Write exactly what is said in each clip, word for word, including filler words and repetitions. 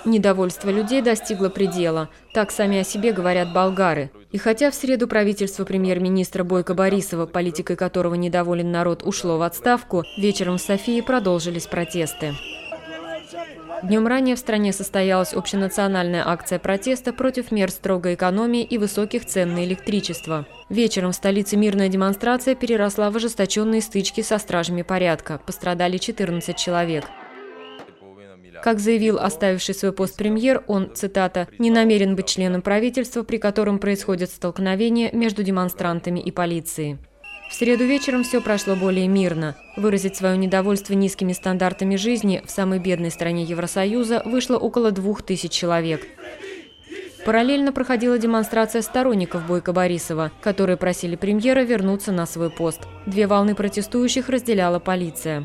Недовольство людей достигло предела. Так сами о себе говорят болгары. И хотя в среду правительство премьер-министра Бойко Борисова, политикой которого недоволен народ, ушло в отставку, вечером в Софии продолжились протесты. Днем ранее в стране состоялась общенациональная акция протеста против мер строгой экономии и высоких цен на электричество. Вечером в столице мирная демонстрация переросла в ожесточенные стычки со стражами порядка. Пострадали четырнадцать человек. Как заявил оставивший свой пост премьер, он, цитата, «не намерен быть членом правительства, при котором происходят столкновения между демонстрантами и полицией». В среду вечером все прошло более мирно. Выразить свое недовольство низкими стандартами жизни в самой бедной стране Евросоюза вышло около двух тысяч человек. Параллельно проходила демонстрация сторонников Бойко Борисова, которые просили премьера вернуться на свой пост. Две волны протестующих разделяла полиция.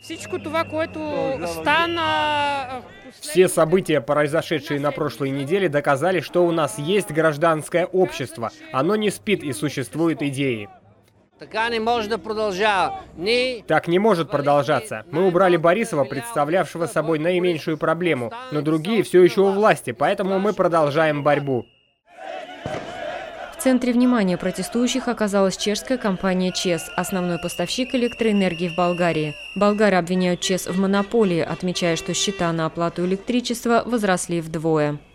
Все события, произошедшие на прошлой неделе, доказали, что у нас есть гражданское общество. Оно не спит и существуют идеи. Так не может продолжаться. Так не может продолжаться. Мы убрали Борисова, представлявшего собой наименьшую проблему, но другие все еще у власти, поэтому мы продолжаем борьбу. В центре внимания протестующих оказалась чешская компания ЧЕЗ, основной поставщик электроэнергии в Болгарии. Болгары обвиняют ЧЕЗ в монополии, отмечая, что счета на оплату электричества возросли вдвое.